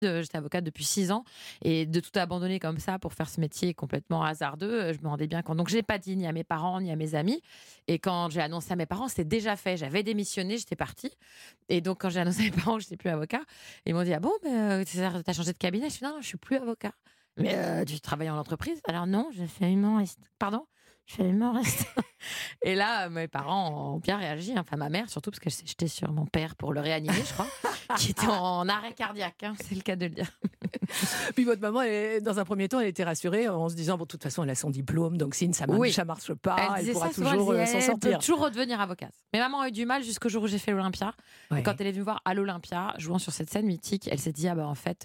J'étais avocate depuis 6 ans et de tout abandonner comme ça pour faire ce métier complètement hasardeux, je me rendais bien compte. Donc, je n'ai pas dit ni à mes parents ni à mes amis. Et quand j'ai annoncé à mes parents, c'était déjà fait. J'avais démissionné, j'étais partie. Et donc, quand j'ai annoncé à mes parents que je n'étais plus avocat, ils m'ont dit: ah bon, t'as changé de cabinet? Je suis non, je suis plus avocat. Mais tu travailles en entreprise? Alors non, je fais humoriste. Pardon? Je fais humoriste. Et là, mes parents ont bien réagi. Enfin, ma mère surtout, parce qu'elle s'est jetée sur mon père pour le réanimer, je crois, qui était en arrêt cardiaque, hein, c'est le cas de le dire. Puis votre maman, dans un premier temps, elle était rassurée en se disant, bon, de toute façon, elle a son diplôme, donc si ça ne marche pas, elle disait pourra ça souvent, toujours elle s'en disait, elle sortir. peut toujours redevenir avocate. Mais maman a eu du mal jusqu'au jour où j'ai fait l'Olympia. Ouais. Quand elle est venue me voir à l'Olympia, jouant sur cette scène mythique, elle s'est dit, ah bah en fait,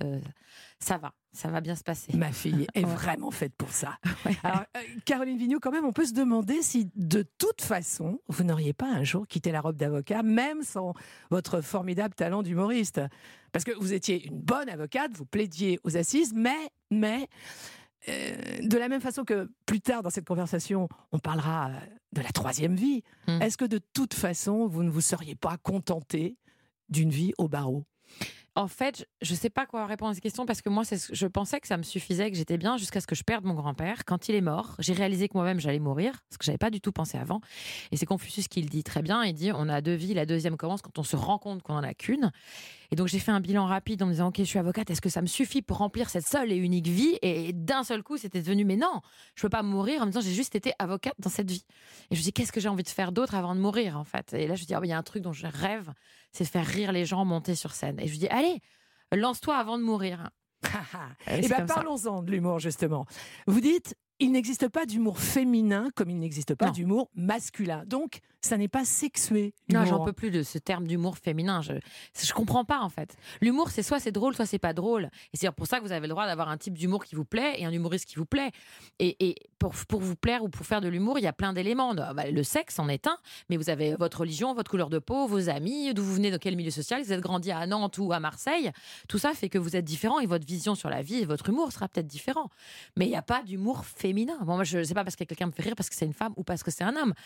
ça va bien se passer. Ma fille est Ouais. vraiment faite pour ça. Ouais. Alors, Caroline Vignoux, quand même, on peut se demander si, de toute façon, vous n'auriez pas un jour quitté la robe d'avocat, même sans votre formidable talent d'humoriste. Parce que vous étiez une bonne avocate, vous plaidiez aux assises, mais de la même façon que plus tard dans cette conversation, on parlera de la troisième vie, est-ce que de toute façon, vous ne vous seriez pas contenté d'une vie au barreau? En fait, je ne sais pas quoi répondre à cette question parce que moi, je pensais que ça me suffisait, que j'étais bien jusqu'à ce que je perde mon grand-père. Quand il est mort, j'ai réalisé que moi-même, j'allais mourir, parce que je n'avais pas du tout pensé avant. Et c'est Confucius qui le dit très bien. Il dit, on a 2 vies, la deuxième commence quand on se rend compte qu'on n'en a qu'une. Et donc, j'ai fait un bilan rapide en me disant, OK, je suis avocate, est-ce que ça me suffit pour remplir cette seule et unique vie? Et d'un seul coup, c'était devenu, mais non, je ne peux pas mourir en me disant, j'ai juste été avocate dans cette vie. Et je me dis, qu'est-ce que j'ai envie de faire d'autre avant de mourir, en fait? Et là, je me dis, il y a un truc dont je rêve, c'est de faire rire les gens monter sur scène. Et je me dis, allez, lance-toi avant de mourir. Eh bien, parlons-en de l'humour, justement. Vous dites, il n'existe pas d'humour féminin comme il n'existe pas d'humour masculin. Donc, ça n'est pas sexué, l'humour. Non, j'en peux plus de ce terme d'humour féminin. Je comprends pas, en fait. L'humour, c'est soit c'est drôle, soit c'est pas drôle. Et c'est pour ça que vous avez le droit d'avoir un type d'humour qui vous plaît et un humoriste qui vous plaît. Et pour vous plaire ou pour faire de l'humour, il y a plein d'éléments. Le sexe en est un, mais vous avez votre religion, votre couleur de peau, vos amis, d'où vous venez, de quel milieu social, si vous êtes grandi à Nantes ou à Marseille. Tout ça fait que vous êtes différent et votre vision sur la vie et votre humour sera peut-être différent. Mais il n'y a pas d'humour féminin. Bon, moi, je sais pas parce que quelqu'un me fait rire parce que c'est une femme ou parce que c'est un homme.